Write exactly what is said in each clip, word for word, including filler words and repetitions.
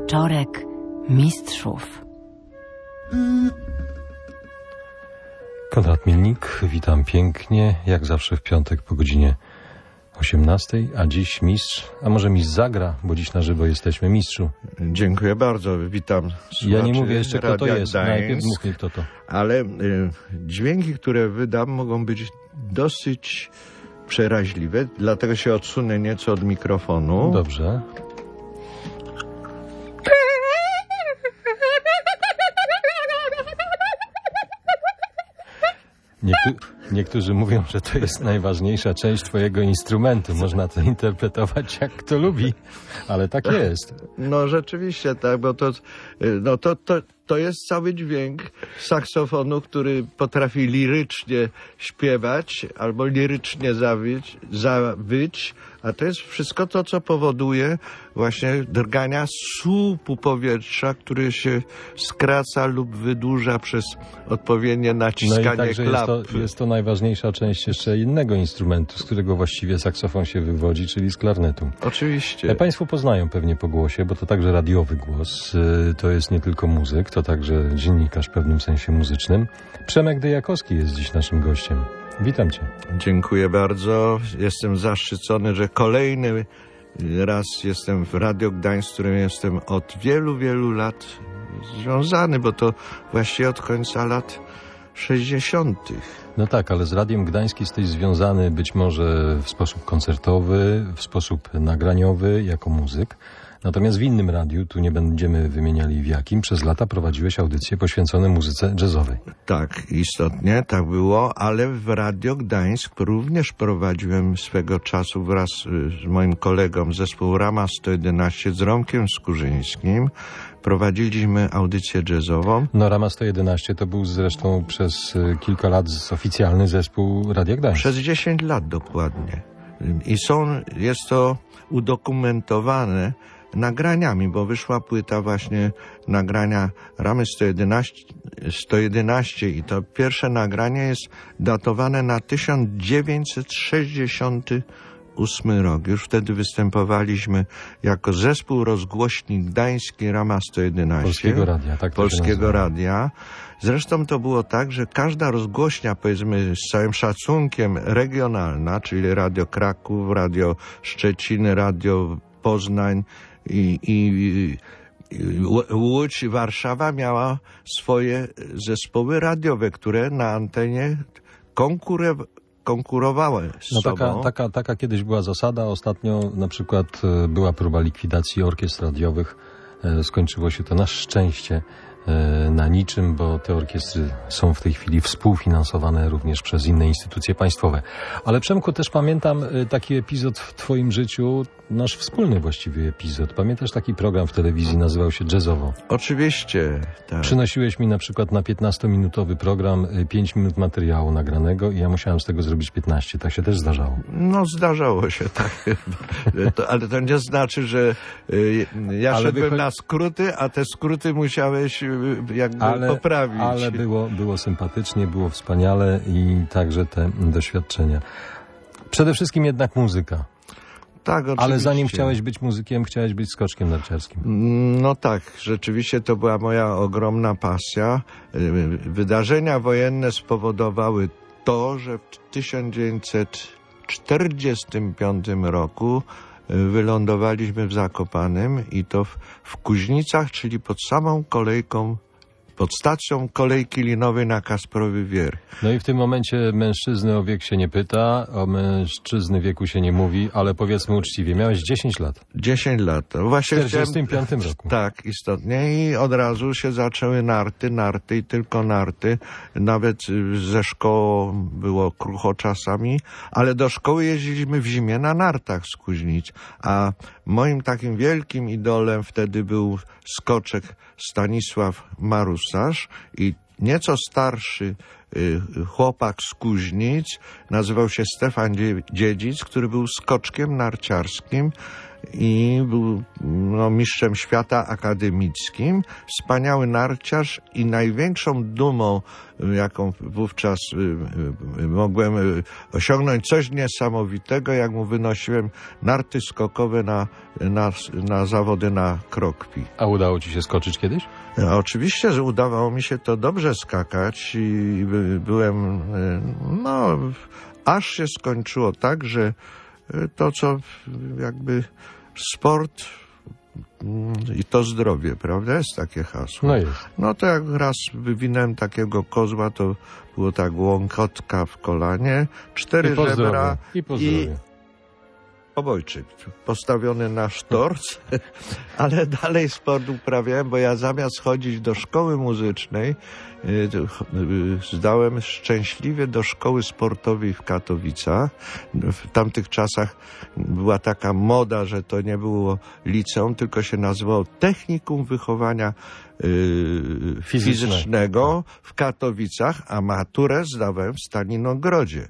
Wieczorek Mistrzów. Konrad Mielnik, witam pięknie, jak zawsze w piątek po godzinie osiemnastej, a dziś mistrz, a może mistrz zagra, bo dziś na żywo jesteśmy. Mistrzu. Dziękuję bardzo, witam słuchaczy. Ja nie mówię jeszcze, kto to jest, Gdańsk, najpierw mów mi, kto to. Ale y, dźwięki, które wydam, mogą być dosyć przeraźliwe, dlatego się odsunę nieco od mikrofonu. Dobrze. Niektórzy, niektórzy mówią, że to jest najważniejsza część twojego instrumentu. Można to interpretować jak kto lubi, ale tak jest. No rzeczywiście tak, bo to, no to, to, to jest cały dźwięk saksofonu, który potrafi lirycznie śpiewać albo lirycznie zawyć, zawyć, a to jest wszystko to, co powoduje właśnie drgania słupu powietrza, który się skraca lub wydłuża przez odpowiednie naciskanie no i także klapy. Jest to, jest to najważniejsza część jeszcze innego instrumentu, z którego właściwie saksofon się wywodzi, czyli z klarnetu. Oczywiście. Państwo poznają pewnie po głosie, bo to także radiowy głos. To jest nie tylko muzyk, to także dziennikarz w pewnym sensie muzycznym. Przemek Dyjakowski jest dziś naszym gościem. Witam cię. Dziękuję bardzo. Jestem zaszczycony, że kolejny raz jestem w Radio Gdańsk, z którym jestem od wielu, wielu lat związany, bo to właściwie od końca lat sześćdziesiątych. No tak, ale z Radiem Gdańsk jesteś związany być może w sposób koncertowy, w sposób nagraniowy, jako muzyk. Natomiast w innym radiu, tu nie będziemy wymieniali w jakim, przez lata prowadziłeś audycje poświęcone muzyce jazzowej. Tak, istotnie, tak było, ale w Radio Gdańsk również prowadziłem swego czasu wraz z moim kolegą zespół Rama sto jedenaście z Romkiem Skurzyńskim. Prowadziliśmy audycję jazzową. No Rama sto jedenaście to był zresztą przez kilka lat oficjalny zespół Radia Gdańsk. Przez dziesięć lat dokładnie. I są, jest to udokumentowane nagraniami, bo wyszła płyta właśnie nagrania Ramy sto jedenaście, sto jedenaście i to pierwsze nagranie jest datowane na tysiąc dziewięćset sześćdziesiąty ósmy rok. Już wtedy występowaliśmy jako zespół rozgłośni gdański Rama sto jedenaście. Polskiego Radia, tak to Polskiego Radia. Zresztą to było tak, że każda rozgłośnia, powiedzmy z całym szacunkiem, regionalna, czyli Radio Kraków, Radio Szczecin, Radio Poznań i, i, i Łódź, Warszawa miała swoje zespoły radiowe, które na antenie konkurowały. konkurowały z no sobą. Taka, taka, taka kiedyś była zasada. Ostatnio na przykład była próba likwidacji orkiestr radiowych. Skończyło się to na szczęście na niczym, bo te orkiestry są w tej chwili współfinansowane również przez inne instytucje państwowe. Ale Przemku, też pamiętam taki epizod w twoim życiu, nasz wspólny właściwie epizod. Pamiętasz taki program w telewizji, nazywał się Jazzowo? Oczywiście, tak. Przynosiłeś mi na przykład na piętnastominutowy program pięć minut materiału nagranego i ja musiałem z tego zrobić piętnaście. Tak się też zdarzało? No, zdarzało się, tak. to, ale to nie znaczy, że y, ja ale szedłem wycho... na skróty, a te skróty musiałeś jakby ale, poprawić. Ale było, było sympatycznie, było wspaniale i także te doświadczenia. Przede wszystkim jednak muzyka. Tak, oczywiście. Ale zanim chciałeś być muzykiem, chciałeś być skoczkiem narciarskim. No tak, rzeczywiście to była moja ogromna pasja. Wydarzenia wojenne spowodowały to, że w tysiąc dziewięćset czterdziestym piątym roku wylądowaliśmy w Zakopanem i to w, w Kuźnicach, czyli pod samą kolejką, pod stacją kolejki linowej na Kasprowy Wierch. No i w tym momencie mężczyzny o wiek się nie pyta, o mężczyzny wieku się nie mówi, ale powiedzmy uczciwie, miałeś dziesięć lat. dziesięć lat. Właśnie w czterdziestym piątym roku. Tak, istotnie. I od razu się zaczęły narty, narty i tylko narty. Nawet ze szkołą było krucho czasami, ale do szkoły jeździliśmy w zimie na nartach z Kuźnic. A moim takim wielkim idolem wtedy był skoczek Stanisław Marusarz i nieco starszy y, chłopak z Kuźnic, nazywał się Stefan Dziedzic, który był skoczkiem narciarskim i był no, mistrzem świata akademickim, wspaniały narciarz i największą dumą, jaką wówczas y, y, mogłem y, osiągnąć, coś niesamowitego, jak mu wynosiłem narty skokowe na, na, na zawody na krokwi. A udało ci się skoczyć kiedyś? No, oczywiście, że udawało mi się to dobrze skakać i by, byłem, y, no, aż się skończyło tak, że to, co jakby sport i to zdrowie, prawda? Jest takie hasło. No jest. No to jak raz wywinąłem takiego kozła, to było tak łąkotka w kolanie, cztery I po żebra I, po i obojczyk postawiony na sztorc, ale dalej sport uprawiałem, bo ja zamiast chodzić do szkoły muzycznej, zdałem szczęśliwie do szkoły sportowej w Katowicach. W tamtych czasach była taka moda, że to nie było liceum, tylko się nazywało Technikum Wychowania yy, Fizyczne. Fizycznego w Katowicach, a maturę zdawałem w Stalinogrodzie.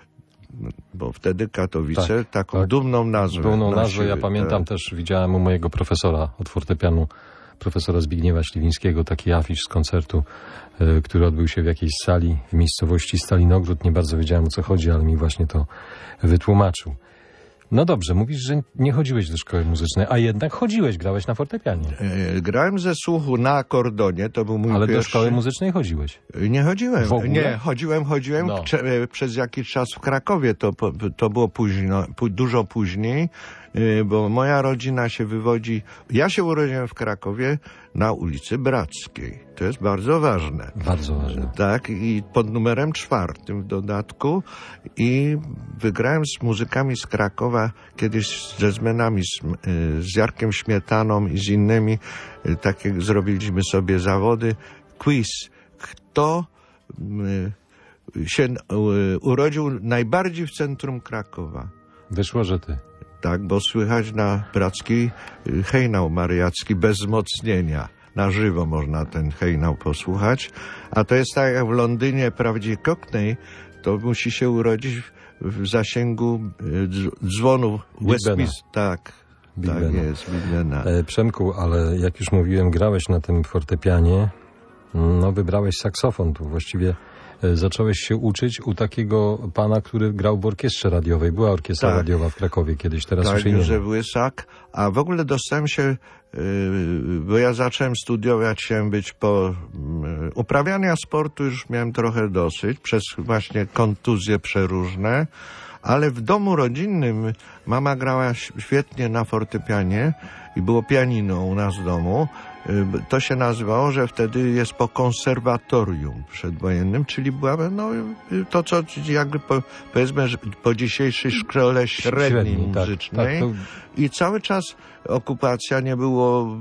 Bo wtedy Katowice tak, taką tak. dumną nazwę Dumną nosiły, nazwę, ja pamiętam tak. też, widziałem u mojego profesora od fortepianu, profesora Zbigniewa Śliwińskiego, taki afisz z koncertu, y, który odbył się w jakiejś sali w miejscowości Stalinogród. Nie bardzo wiedziałem, o co chodzi, ale mi właśnie to wytłumaczył. No dobrze, mówisz, że nie chodziłeś do szkoły muzycznej, a jednak chodziłeś, grałeś na fortepianie. E, grałem ze słuchu na akordonie, to był mój Ale pierwszy... do szkoły muzycznej chodziłeś? Nie chodziłem. W ogóle? Nie, chodziłem, chodziłem No. Prze, przez jakiś czas w Krakowie, to, to było późno, dużo później, bo moja rodzina się wywodzi... Ja się urodziłem w Krakowie na ulicy Brackiej. To jest bardzo ważne. Bardzo ważne. Tak, i pod numerem czwartym w dodatku i wygrałem z muzykami z Krakowa, kiedyś z jazzmenami, z, z Jarkiem Śmietaną i z innymi, tak jak zrobiliśmy sobie zawody, quiz. Kto się urodził najbardziej w centrum Krakowa? Wyszło, że ty. Tak, bo słychać na Brackiej hejnał mariacki bez wzmocnienia. Na żywo można ten hejnał posłuchać. A to jest tak jak w Londynie prawdzie Cockney, to musi się urodzić w, w zasięgu dzwonu Westminster. Tak, Big tak Bena. jest, Big Bena. E, Przemku, ale jak już mówiłem, grałeś na tym fortepianie, no wybrałeś saksofon. Tu właściwie e, zacząłeś się uczyć u takiego pana, który grał w orkiestrze radiowej. Była orkiestra Tak. radiowa w Krakowie kiedyś, teraz Tak, już jej nie Józef ma. Łysak. A w ogóle dostałem się, yy, bo ja zacząłem studiować, chciałem być po yy, uprawiania sportu, już miałem trochę dosyć, przez właśnie kontuzje przeróżne, ale w domu rodzinnym mama grała świetnie na fortepianie i było pianino u nas w domu. To się nazywało, że wtedy jest po konserwatorium przedwojennym, czyli była no, to, co jakby po, powiedzmy, że po dzisiejszej szkole średniej, Średniej, tak, muzycznej. tak, to... I cały czas okupacja, nie było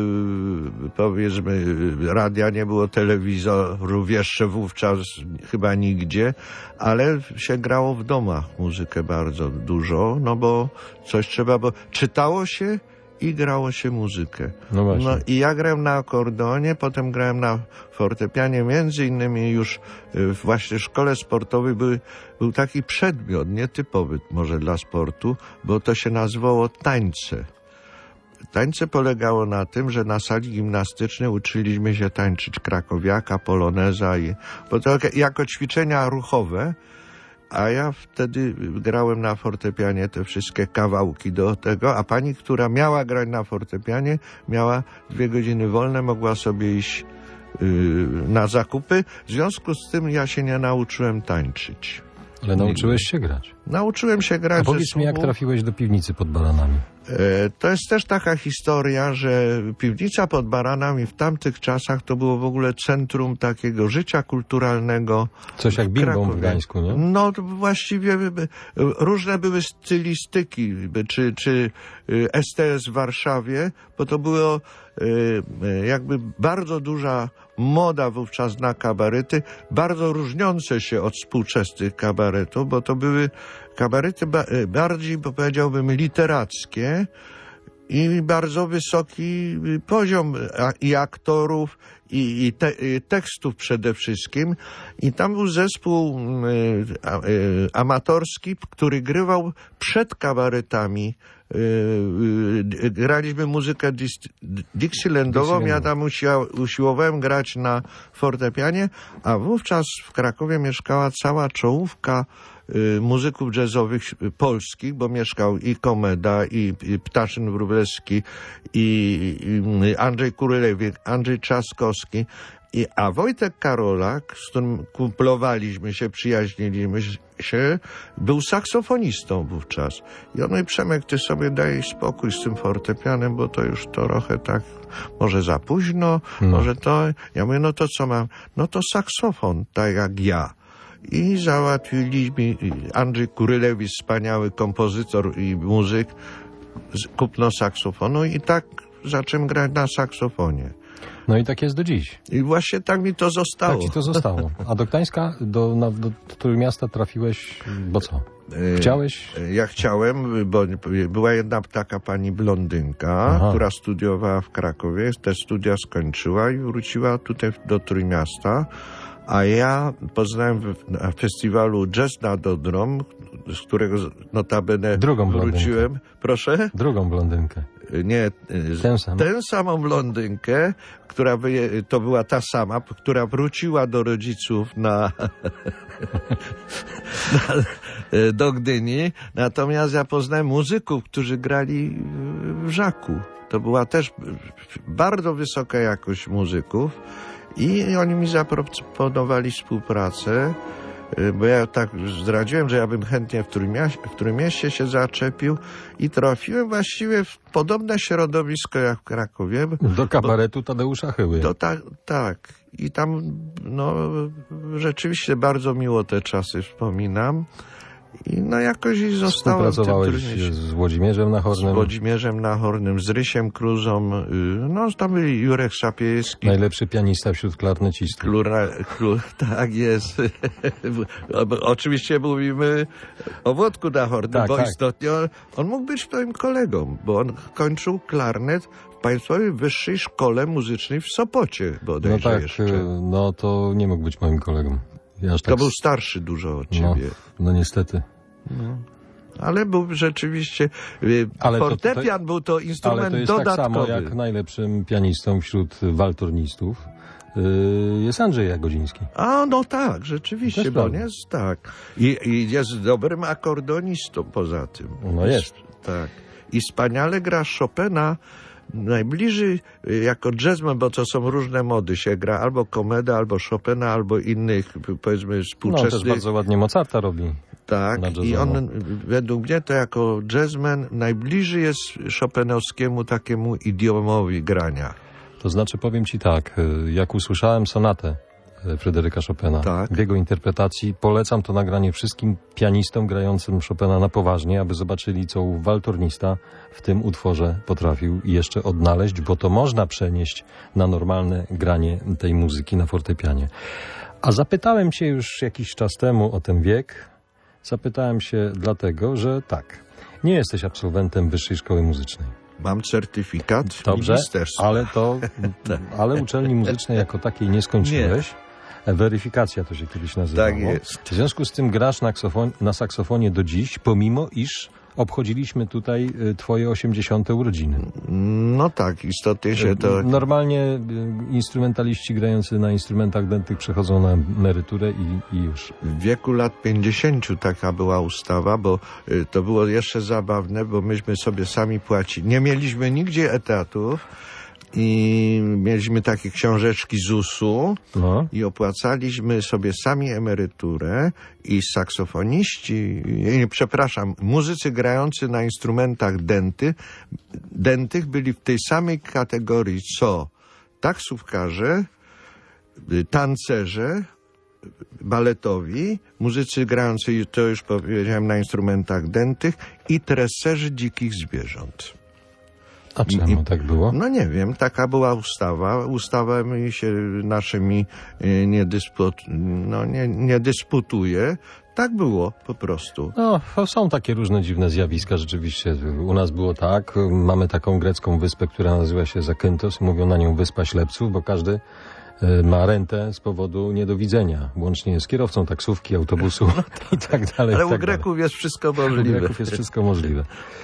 yy, powiedzmy radia, nie było telewizorów jeszcze wówczas chyba nigdzie, ale się grało w domach muzykę bardzo dużo, no bo coś trzeba, bo czytało się i grało się muzykę. No właśnie. No i ja grałem na akordeonie, potem grałem na fortepianie, między innymi już właśnie w szkole sportowej był, był taki przedmiot, nietypowy może dla sportu, bo to się nazywało tańce. Tańce polegało na tym, że na sali gimnastycznej uczyliśmy się tańczyć krakowiaka, poloneza, i, bo to jako ćwiczenia ruchowe. A ja wtedy grałem na fortepianie te wszystkie kawałki do tego, a pani, która miała grać na fortepianie, miała dwie godziny wolne, mogła sobie iść yy, na zakupy. W związku z tym ja się nie nauczyłem tańczyć. Ale nauczyłeś się grać. Nauczyłem się grać. A powiedz mi, jak trafiłeś do piwnicy pod Baranami? E, to jest też taka historia, że piwnica pod Baranami w tamtych czasach to było w ogóle centrum takiego życia kulturalnego. Coś jak Bim Bom w Krakowie. Gdańsku, nie? No to właściwie by- różne były stylistyki, by- czy, czy y, S T S w Warszawie, bo to było y, y, jakby bardzo duża moda wówczas na kabarety, bardzo różniące się od współczesnych kabaretów, bo to były kabarety ba- bardziej, powiedziałbym, literackie i bardzo wysoki poziom a, i aktorów, i, i, te, i tekstów przede wszystkim. I tam był zespół y, a, y, amatorski, który grywał przed kabaretami yy, graliśmy muzykę dis- Dixielandową, ja tam usia- usiłowałem grać na fortepianie, a wówczas w Krakowie mieszkała cała czołówka yy, muzyków jazzowych polskich, bo mieszkał i Komeda, i, i Ptaszyn Wróblewski, i, i Andrzej Kurylewicz, Andrzej Trzaskowski. I, a Wojtek Karolak, z którym kumplowaliśmy się, przyjaźniliśmy się, był saksofonistą wówczas. I on mówi: Przemek, ty sobie daj spokój z tym fortepianem, bo to już trochę tak, może za późno, no. może to... Ja mówię: no to co mam? No to saksofon, tak jak ja. I załatwiliśmy, Andrzej Kurylewicz, wspaniały kompozytor i muzyk, kupno saksofonu i tak zacząłem grać na saksofonie. No i tak jest do dziś. I właśnie tak mi to zostało. Tak ci to zostało. A do Gdańska, do, na, do Trójmiasta trafiłeś, bo co? Chciałeś? Ja chciałem, bo była jedna taka pani blondynka, Aha. która studiowała w Krakowie, te studia skończyła i wróciła tutaj do Trójmiasta, a ja poznałem na festiwalu Jazz nad Odrą, z którego notabene Drugą wróciłem. blondynkę. Proszę? Drugą blondynkę. Nie, tę samą. tę samą blondynkę, która wyje, to była ta sama, która wróciła do rodziców na, na do Gdyni. Natomiast ja poznałem muzyków, którzy grali w Żaku. To była też bardzo wysoka jakość muzyków i oni mi zaproponowali współpracę. Bo ja tak zdradziłem, że ja bym chętnie w Trójmieście, w Trójmieście się zaczepił i trafiłem właściwie w podobne środowisko jak w Krakowie. Do kabaretu Tadeusza Chyły. To tak, tak. I tam no rzeczywiście bardzo miło te czasy wspominam. I no jakoś i zostałem w tym Trójmieście. Z Włodzimierzem Nahornym. Z Włodzimierzem Nahornym, z Rysiem Kruzą. No tam byli Jurek Sapiejski. Najlepszy pianista wśród klarnecistów. Klura, klur, tak jest. Oczywiście mówimy o Włodku Nahornym, tak, bo tak. istotnie on, on mógł być twoim kolegą, bo on kończył klarnet w Państwowej Wyższej Szkole Muzycznej w Sopocie bodajże No tak, jeszcze. no to nie mógł być moim kolegą. Ja aż to tak... był starszy dużo od ciebie. No, no niestety. No. Ale był rzeczywiście... Ale fortepian to, to, był to instrument ale to jest dodatkowy. Tak samo jak najlepszym pianistą wśród waltornistów jest Andrzej Jagodziński. A, no tak, rzeczywiście, Też bo prawda. on jest tak. I, I jest dobrym akordonistą poza tym. No jest. Tak. I wspaniale gra Chopina. Najbliżej jako jazzman, bo to są różne mody, się gra albo Komeda, albo Chopina, albo innych, powiedzmy, współczesnych. No też bardzo ładnie Mozarta robi. Tak, i on według mnie to jako jazzman najbliżej jest chopinowskiemu takiemu idiomowi grania. To znaczy powiem ci tak, jak usłyszałem sonatę Fryderyka Chopina tak. w jego interpretacji, polecam to nagranie wszystkim pianistom grającym Chopina na poważnie, aby zobaczyli, co waltornista w tym utworze potrafił jeszcze odnaleźć, bo to można przenieść na normalne granie tej muzyki na fortepianie. A zapytałem cię już jakiś czas temu o ten wiek. Zapytałem się dlatego, że tak, nie jesteś absolwentem Wyższej Szkoły Muzycznej. Mam certyfikat Dobrze, ministerstwa. ale to, ale uczelni muzycznej jako takiej nie skończyłeś. Nie. Weryfikacja to się kiedyś nazywało. Tak jest. W związku z tym grasz na, ksofon, na saksofonie do dziś, pomimo iż obchodziliśmy tutaj twoje osiemdziesiąte urodziny. No tak, istotnie się to... Normalnie instrumentaliści grający na instrumentach dętych przechodzą na emeryturę i, i już. W wieku lat pięćdziesięciu taka była ustawa, bo to było jeszcze zabawne, bo myśmy sobie sami płacili. Nie mieliśmy nigdzie etatów i mieliśmy takie książeczki zusu no. i opłacaliśmy sobie sami emeryturę i saksofoniści, nie, przepraszam, muzycy grający na instrumentach dęty, dętych byli w tej samej kategorii co taksówkarze, tancerze, baletowi, muzycy grający, to już powiedziałem, na instrumentach dętych i treserzy dzikich zwierząt. A czemu I, tak było? No nie wiem, taka była ustawa. Ustawami się naszymi nie, dysput, no nie, nie dysputuje. Tak było po prostu. No, są takie różne dziwne zjawiska rzeczywiście. U nas było tak, mamy taką grecką wyspę, która nazywa się Zakynthos. Mówią na nią Wyspa Ślepców, bo każdy ma rentę z powodu niedowidzenia, łącznie z kierowcą taksówki, autobusu no tak. i tak dalej. Ale i u tak Greków dalej. jest wszystko możliwe. U Greków jest wszystko możliwe.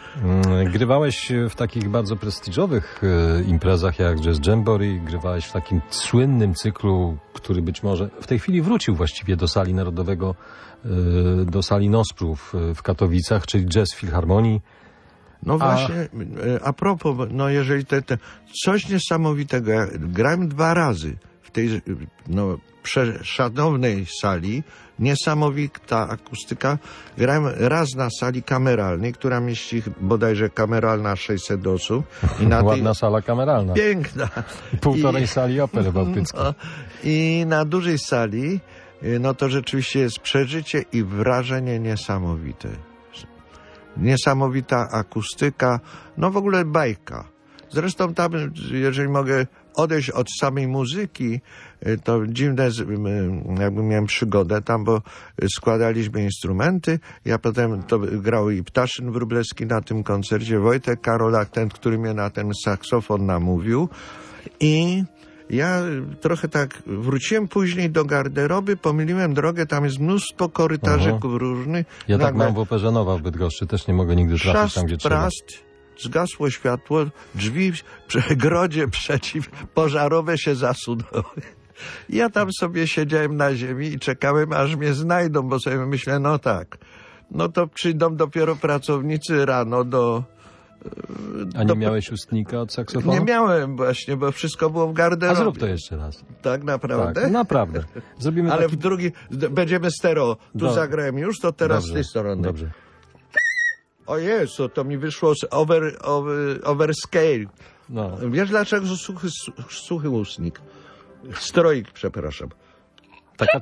Grywałeś w takich bardzo prestiżowych e, imprezach jak Jazz Jamboree, grywałeś w takim słynnym cyklu, który być może w tej chwili wrócił właściwie do sali narodowego, e, do sali Nosprów w Katowicach, czyli Jazz Filharmonii. No właśnie, a, a propos, no jeżeli te, te coś niesamowitego, ja grałem dwa razy w tej no, przeszanownej sali, niesamowita akustyka. Grałem raz na sali kameralnej, która mieści bodajże kameralna sześćset osób. I na Ładna tej... sala kameralna. Piękna. Półtorej I... sali opery bałtyckiej. No, i na dużej sali, no to rzeczywiście jest przeżycie i wrażenie niesamowite. Niesamowita akustyka, no w ogóle bajka. Zresztą tam, jeżeli mogę odejść od samej muzyki, to dziwne, jakby miałem przygodę tam, bo składaliśmy instrumenty. Ja potem to grał i Ptaszyn Wróblewski na tym koncercie, Wojtek Karolak, ten, który mnie na ten saksofon namówił. I ja trochę tak wróciłem później do garderoby, pomyliłem drogę, tam jest mnóstwo korytarzyków uh-huh. różnych. Ja nagle... tak mam w Operze Nowa w Bydgoszczy, też nie mogę nigdy trafić tam, gdzie trzeba. Prast, zgasło światło, drzwi w grodzie przeciwpożarowe się zasunęły. Ja tam sobie siedziałem na ziemi i czekałem, aż mnie znajdą, bo sobie myślę, no tak, no to przyjdą dopiero pracownicy rano do... A nie do... miałeś ustnika od saksofonu? Nie miałem właśnie, bo wszystko było w garderobie. A zrób to jeszcze raz. Tak naprawdę? Tak, naprawdę. Zrobimy Ale taki... w drugi, będziemy stereo. Tu do... zagrałem już, to teraz dobrze, z tej strony. Dobrze. O Jezu, to mi wyszło z over, over, overscale. No. Wiesz dlaczego suchy, suchy ustnik? Stroik, przepraszam. Taka...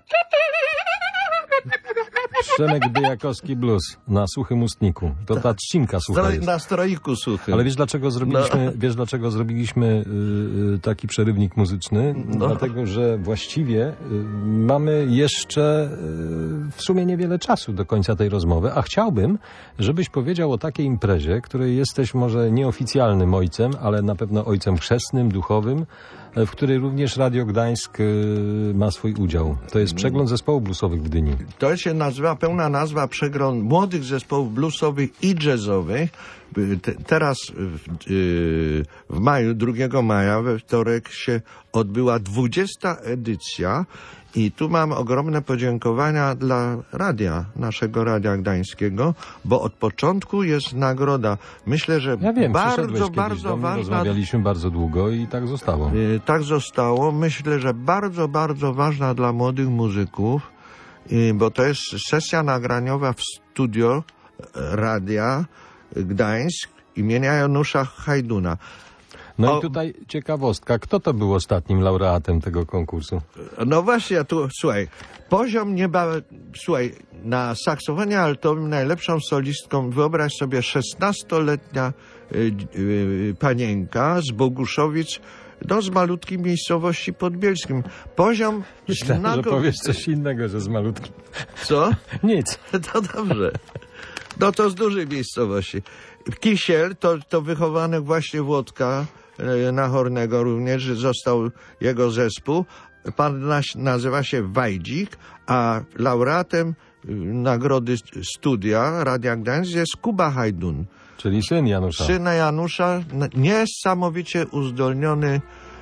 Przemek Dyjakowski Blues na suchym ustniku. To ta trzcinka sucha Stroj, jest. Na stroiku suchym. Ale wiesz dlaczego zrobiliśmy, no. wiesz, dlaczego zrobiliśmy y, taki przerywnik muzyczny? No. Dlatego, że właściwie y, mamy jeszcze y, w sumie niewiele czasu do końca tej rozmowy, a chciałbym, żebyś powiedział o takiej imprezie, której jesteś może nieoficjalnym ojcem, ale na pewno ojcem chrzestnym, duchowym, w której również Radio Gdańsk y, ma swój udział. To jest przegląd zespołów bluesowych w Gdyni. To się nazywa, pełna nazwa, przegląd młodych zespołów bluesowych i jazzowych. Te, teraz w, yy, w maju, drugiego maja, we wtorek się odbyła dwudziesta edycja i tu mam ogromne podziękowania dla radia, naszego Radia Gdańskiego, bo od początku jest nagroda. Myślę, że ja wiem, bardzo, bardzo do mnie, ważna. Rozmawialiśmy bardzo długo i tak zostało. Yy, tak zostało. Myślę, że bardzo, bardzo ważna dla młodych muzyków, yy, bo to jest sesja nagraniowa w studio Radia Gdańsk imienia Janusza Hajduna. No o, i tutaj ciekawostka. Kto to był ostatnim laureatem tego konkursu? No właśnie, tu, słuchaj, poziom nieba... Słuchaj, na saksofonie altowym najlepszą solistką, wyobraź sobie, szesnastoletnia y, y, panienka z Boguszowic, no z malutkiej miejscowości podbielskim. Poziom... Myślałem, znago... że powiesz coś innego, że z malutkim. Co? Nic. To dobrze. No to z dużej miejscowości. Kisiel to, to wychowany właśnie Włodka e, Nachornego również, został jego zespół. Pan naś, nazywa się Wajdzik, a laureatem y, nagrody studia Radia Gdańsk jest Kuba Hajdun. Czyli syn Janusza. Syna Janusza, niesamowicie uzdolniony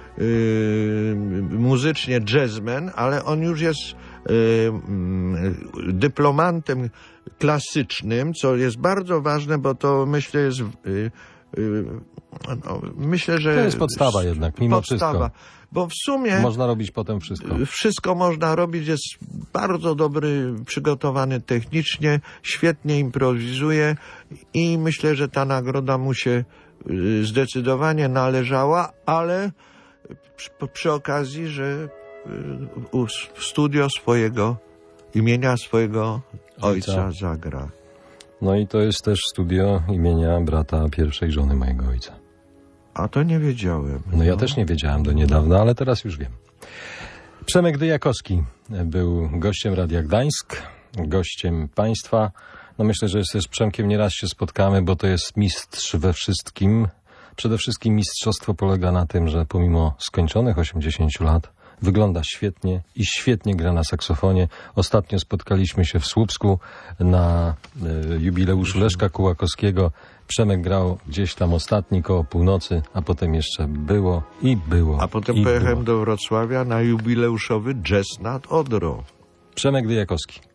y, muzycznie jazzman, ale on już jest y, y, dyplomantem klasycznym, co jest bardzo ważne, bo to myślę jest y, y, no, myślę, że to jest podstawa jednak, mimo podstawa, wszystko. Bo w sumie można robić potem wszystko. Wszystko można robić, jest bardzo dobry, przygotowany technicznie, świetnie improwizuje i myślę, że ta nagroda mu się zdecydowanie należała, ale przy, przy okazji, że w studio swojego imienia swojego ojca, ojca zagra. No i to jest też studio imienia brata pierwszej żony mojego ojca. A to nie wiedziałem. No, no ja też nie wiedziałem do niedawna, ale teraz już wiem. Przemek Dyjakowski był gościem Radia Gdańsk, gościem państwa. No myślę, że ze z Przemkiem nieraz się spotkamy, bo to jest mistrz we wszystkim. Przede wszystkim mistrzostwo polega na tym, że pomimo skończonych osiemdziesięciu lat wygląda świetnie i świetnie gra na saksofonie. Ostatnio spotkaliśmy się w Słupsku na y, jubileuszu Leszka Kułakowskiego. Przemek grał gdzieś tam ostatni koło północy, a potem jeszcze było i było. A potem i pojechałem było. do Wrocławia na jubileuszowy jazz nad Odrą. Przemek Dyjakowski.